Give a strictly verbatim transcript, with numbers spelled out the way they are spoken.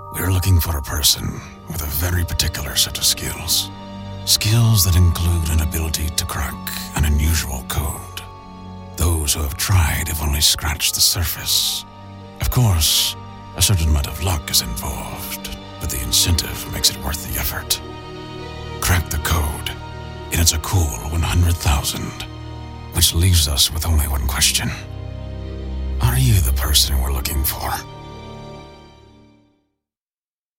We're looking for a person with a very particular set of skills. Skills that include an ability to crack an unusual code. Those who have tried have only scratched the surface. Of course, a certain amount of luck is involved, but the incentive makes it worth the effort. Crack the code, and it's a cool one hundred thousand, which leaves us with only one question. Are you the person we're looking for?